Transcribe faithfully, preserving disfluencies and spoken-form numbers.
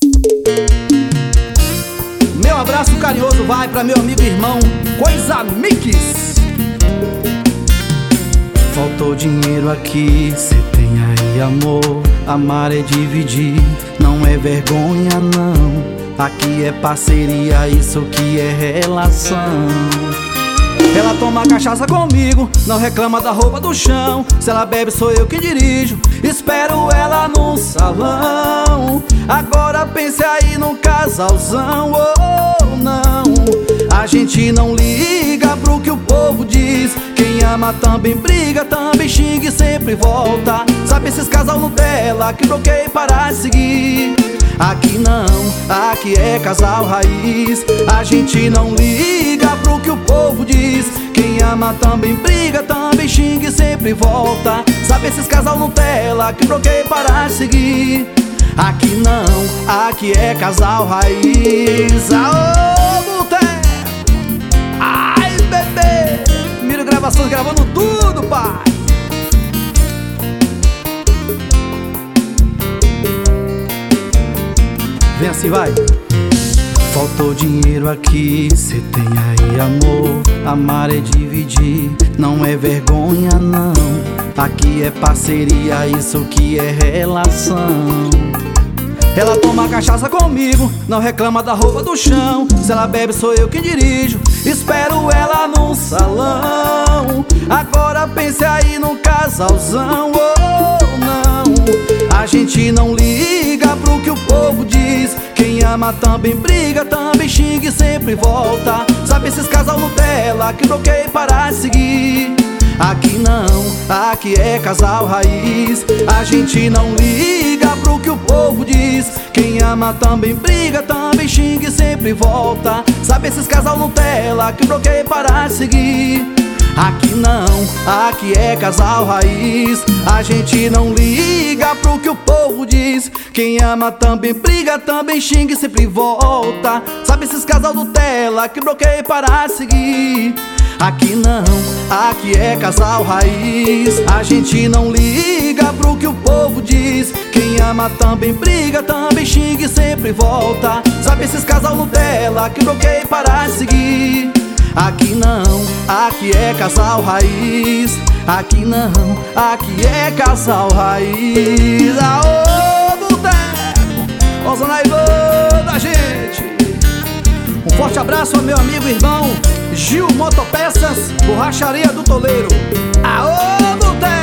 Meu abraço carinhoso vai pra meu amigo e irmão Coisa Mix. Faltou dinheiro aqui, cê tem aí amor. Amar é dividir, não é vergonha não. Aqui é parceria, isso que é relação. Ela toma cachaça comigo, não reclama da roupa do chão. Se ela bebe sou eu que dirijo, espero ela no salão. Agora pense aí num casalzão, oh não. A gente não liga pro que o povo diz. Quem ama também briga, também xinga e sempre volta. Sabe esses casal Nutella que bloqueia e para de seguir? Aqui não, aqui é casal raiz. A gente não liga pro que o povo diz. Quem ama também briga, também xinga e sempre volta. Sabe esses casal Nutella que bloqueia e para de seguir? Aqui não, aqui é casal raiz. Aô, boteco! Ai, bebê! Miro Gravações gravando tudo, pai! Vem assim, vai! Faltou dinheiro aqui, cê tem aí amor. Amar é dividir, não é vergonha não. Aqui é parceria, isso que é relação. Ela toma cachaça comigo, não reclama da roupa do chão. Se ela bebe sou eu que dirijo, espero ela no salão. Agora pense aí num casalzão, oh não. A gente não liga pro que o povo diz. Quem ama também briga, também xinga e sempre volta. Sabe esses casal Nutella que bloqueia e para de seguir? Aqui não, aqui é casal raiz. A gente não liga pro que o povo diz. Quem ama também briga, também xinga e sempre volta. Sabe esses casal Nutella que bloqueia e para de seguir? Aqui não, aqui é casal raiz. A gente não liga pro que o povo diz. Quem ama também briga, também xinga e sempre volta. Sabe esses casal Nutella que bloqueia e para de seguir? Aqui não, aqui é casal raiz. A gente não liga pro que o povo diz. Quem ama também briga, também xinga e sempre volta. Sabe esses casal Nutella que bloqueia e para de seguir? Aqui não, aqui é casal raiz. Aqui não, aqui é casal raiz. Aô, boteco, Osana Ivan da gente. Um forte abraço ao meu amigo e irmão Gil Motopeças, Borracharia do Toleiro. Aô, boteco!